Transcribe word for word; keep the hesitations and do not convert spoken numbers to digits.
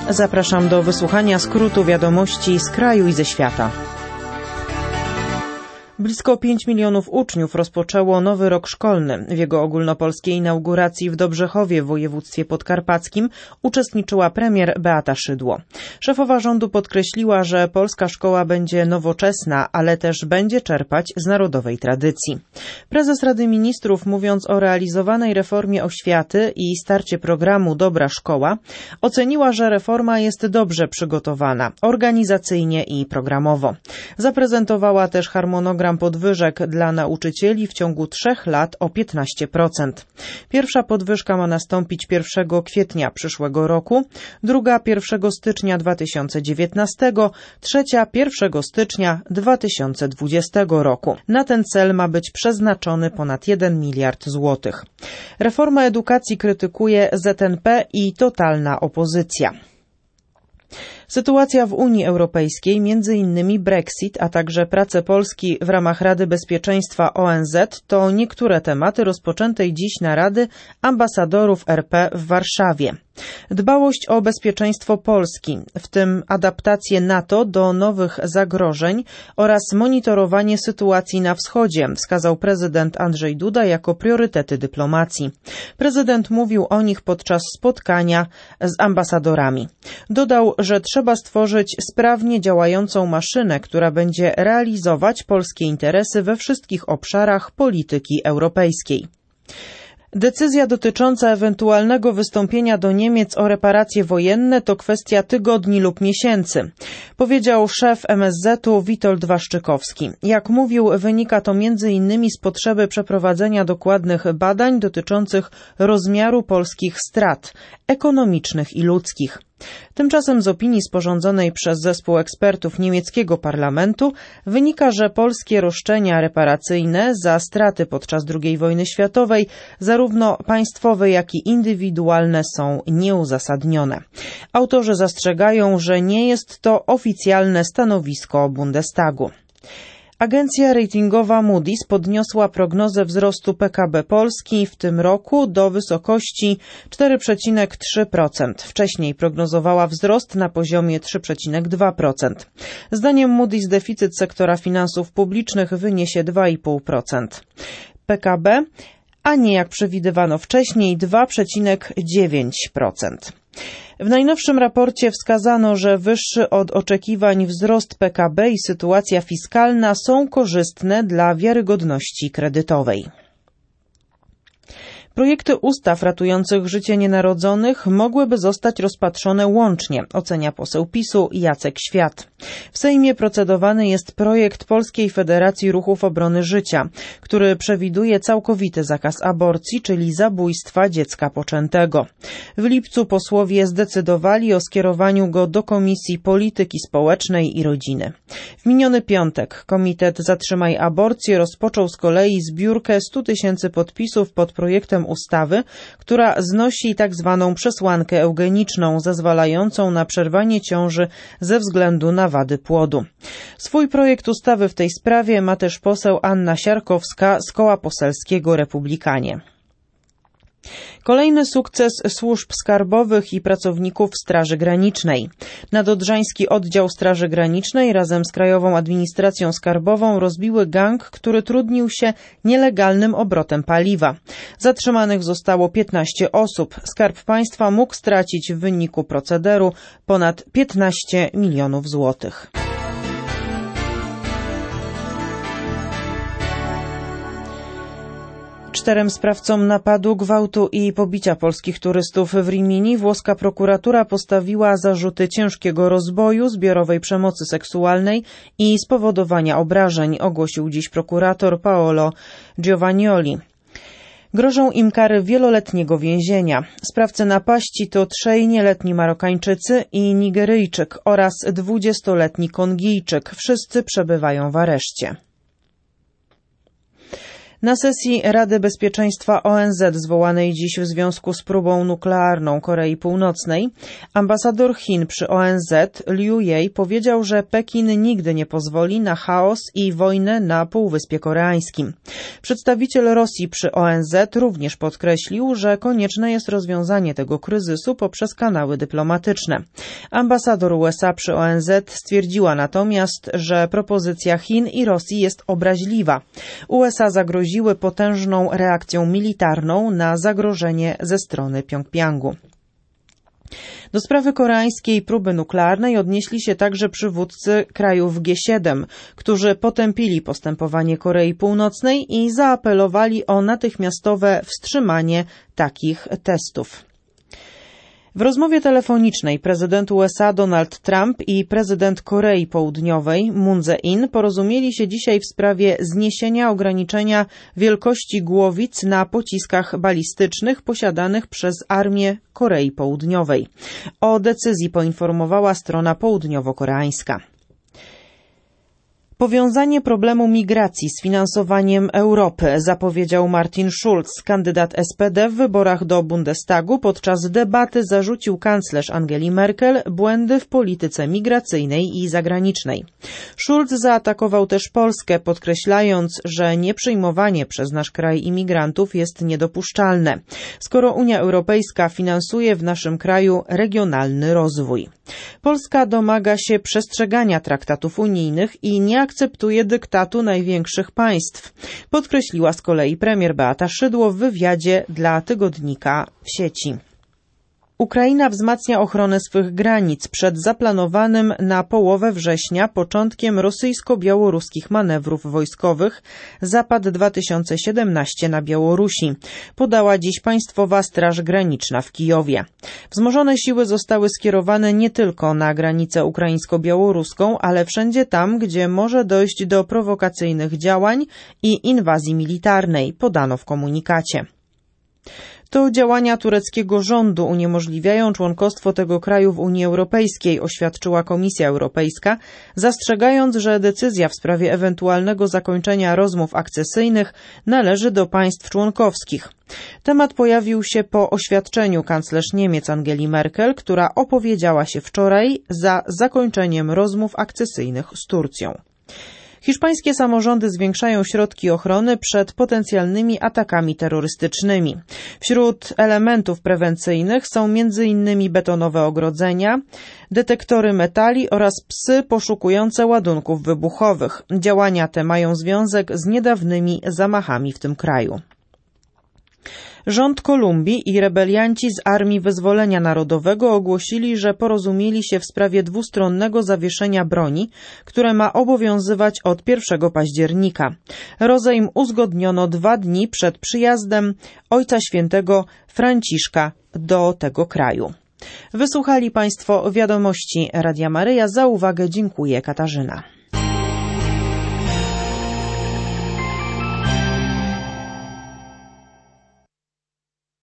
Zapraszam do wysłuchania skrótu wiadomości z kraju i ze świata. Blisko pięć milionów uczniów rozpoczęło nowy rok szkolny. W jego ogólnopolskiej inauguracji w Dobrzechowie w województwie podkarpackim uczestniczyła premier Beata Szydło. Szefowa rządu podkreśliła, że polska szkoła będzie nowoczesna, ale też będzie czerpać z narodowej tradycji. Prezes Rady Ministrów, mówiąc o realizowanej reformie oświaty i starcie programu Dobra Szkoła, oceniła, że reforma jest dobrze przygotowana, organizacyjnie i programowo. Zaprezentowała też harmonogram podwyżek dla nauczycieli w ciągu trzech lat o piętnaście procent. Pierwsza podwyżka ma nastąpić pierwszego kwietnia przyszłego roku, druga pierwszego stycznia dwa tysiące dziewiętnastego, trzecia pierwszego stycznia dwa tysiące dwudziestego roku. Na ten cel ma być przeznaczony ponad jeden miliard złotych. Reformę edukacji krytykuje Z N P i totalna opozycja. Sytuacja w Unii Europejskiej, między innymi Brexit, a także prace Polski w ramach Rady Bezpieczeństwa O N Z to niektóre tematy rozpoczętej dziś narady ambasadorów R P w Warszawie. Dbałość o bezpieczeństwo Polski, w tym adaptację NATO do nowych zagrożeń oraz monitorowanie sytuacji na wschodzie, wskazał prezydent Andrzej Duda jako priorytety dyplomacji. Prezydent mówił o nich podczas spotkania z ambasadorami. Dodał, że trzeba stworzyć sprawnie działającą maszynę, która będzie realizować polskie interesy we wszystkich obszarach polityki europejskiej. Decyzja dotycząca ewentualnego wystąpienia do Niemiec o reparacje wojenne to kwestia tygodni lub miesięcy, powiedział szef M S Z u Witold Waszczykowski. Jak mówił, wynika to między innymi z potrzeby przeprowadzenia dokładnych badań dotyczących rozmiaru polskich strat ekonomicznych i ludzkich. Tymczasem z opinii sporządzonej przez zespół ekspertów niemieckiego parlamentu wynika, że polskie roszczenia reparacyjne za straty podczas drugiej wojny światowej, zarówno państwowe, jak i indywidualne, są nieuzasadnione. Autorzy zastrzegają, że nie jest to oficjalne stanowisko Bundestagu. Agencja ratingowa Moody's podniosła prognozę wzrostu P K B Polski w tym roku do wysokości cztery przecinek trzy procent. Wcześniej prognozowała wzrost na poziomie trzy przecinek dwa procent. Zdaniem Moody's deficyt sektora finansów publicznych wyniesie dwa i pół procent P K B, a nie jak przewidywano wcześniej dwa przecinek dziewięć procent. W najnowszym raporcie wskazano, że wyższy od oczekiwań wzrost P K B i sytuacja fiskalna są korzystne dla wiarygodności kredytowej. Projekty ustaw ratujących życie nienarodzonych mogłyby zostać rozpatrzone łącznie, ocenia poseł PiS-u Jacek Świat. W Sejmie procedowany jest projekt Polskiej Federacji Ruchów Obrony Życia, który przewiduje całkowity zakaz aborcji, czyli zabójstwa dziecka poczętego. W lipcu posłowie zdecydowali o skierowaniu go do Komisji Polityki Społecznej i Rodziny. W miniony piątek Komitet Zatrzymaj Aborcję rozpoczął z kolei zbiórkę stu tysięcy podpisów pod projektem ustawy, która znosi tak zwaną przesłankę eugeniczną, zezwalającą na przerwanie ciąży ze względu na wady płodu. Swój projekt ustawy w tej sprawie ma też poseł Anna Siarkowska z Koła Poselskiego Republikanie. Kolejny sukces służb skarbowych i pracowników Straży Granicznej. Nadodrzański Oddział Straży Granicznej razem z Krajową Administracją Skarbową rozbiły gang, który trudnił się nielegalnym obrotem paliwa. Zatrzymanych zostało piętnaście osób. Skarb Państwa mógł stracić w wyniku procederu ponad piętnaście milionów złotych. Czterem sprawcom napadu, gwałtu i pobicia polskich turystów w Rimini włoska prokuratura postawiła zarzuty ciężkiego rozboju, zbiorowej przemocy seksualnej i spowodowania obrażeń, ogłosił dziś prokurator Paolo Giovagnoli. Grożą im kary wieloletniego więzienia. Sprawcy napaści to trzej nieletni Marokańczycy i Nigeryjczyk oraz dwudziestoletni Kongijczyk. Wszyscy przebywają w areszcie. Na sesji Rady Bezpieczeństwa O N Z zwołanej dziś w związku z próbą nuklearną Korei Północnej, ambasador Chin przy O N Z Liu Jie powiedział, że Pekin nigdy nie pozwoli na chaos i wojnę na Półwyspie Koreańskim. Przedstawiciel Rosji przy O N Z również podkreślił, że konieczne jest rozwiązanie tego kryzysu poprzez kanały dyplomatyczne. Ambasador U S A przy O N Z stwierdziła natomiast, że propozycja Chin i Rosji jest obraźliwa. U S A zagroziły potężną reakcją militarną na zagrożenie ze strony Pjongjangu. Do sprawy koreańskiej próby nuklearnej odnieśli się także przywódcy krajów G siedem, którzy potępili postępowanie Korei Północnej i zaapelowali o natychmiastowe wstrzymanie takich testów. W rozmowie telefonicznej prezydent U S A Donald Trump i prezydent Korei Południowej Moon Jae-in porozumieli się dzisiaj w sprawie zniesienia ograniczenia wielkości głowic na pociskach balistycznych posiadanych przez armię Korei Południowej. O decyzji poinformowała strona południowo-koreańska. Powiązanie problemu migracji z finansowaniem Europy, zapowiedział Martin Schulz, kandydat S P D w wyborach do Bundestagu. Podczas debaty zarzucił kanclerz Angeli Merkel błędy w polityce migracyjnej i zagranicznej. Schulz zaatakował też Polskę, podkreślając, że nieprzyjmowanie przez nasz kraj imigrantów jest niedopuszczalne, skoro Unia Europejska finansuje w naszym kraju regionalny rozwój. Polska domaga się przestrzegania traktatów unijnych i nie akceptuje dyktatu największych państw, podkreśliła z kolei premier Beata Szydło w wywiadzie dla tygodnika w sieci. Ukraina wzmacnia ochronę swych granic przed zaplanowanym na połowę września początkiem rosyjsko-białoruskich manewrów wojskowych Zapad dwa tysiące siedemnaście na Białorusi, podała dziś Państwowa Straż Graniczna w Kijowie. Wzmożone siły zostały skierowane nie tylko na granicę ukraińsko-białoruską, ale wszędzie tam, gdzie może dojść do prowokacyjnych działań i inwazji militarnej, podano w komunikacie. To działania tureckiego rządu uniemożliwiają członkostwo tego kraju w Unii Europejskiej, oświadczyła Komisja Europejska, zastrzegając, że decyzja w sprawie ewentualnego zakończenia rozmów akcesyjnych należy do państw członkowskich. Temat pojawił się po oświadczeniu kanclerz Niemiec Angeli Merkel, która opowiedziała się wczoraj za zakończeniem rozmów akcesyjnych z Turcją. Hiszpańskie samorządy zwiększają środki ochrony przed potencjalnymi atakami terrorystycznymi. Wśród elementów prewencyjnych są między innymi betonowe ogrodzenia, detektory metali oraz psy poszukujące ładunków wybuchowych. Działania te mają związek z niedawnymi zamachami w tym kraju. Rząd Kolumbii i rebelianci z Armii Wyzwolenia Narodowego ogłosili, że porozumieli się w sprawie dwustronnego zawieszenia broni, które ma obowiązywać od pierwszego października. Rozejm uzgodniono dwa dni przed przyjazdem Ojca Świętego Franciszka do tego kraju. Wysłuchali Państwo wiadomości Radia Maryja. Za uwagę dziękuję, Katarzyna.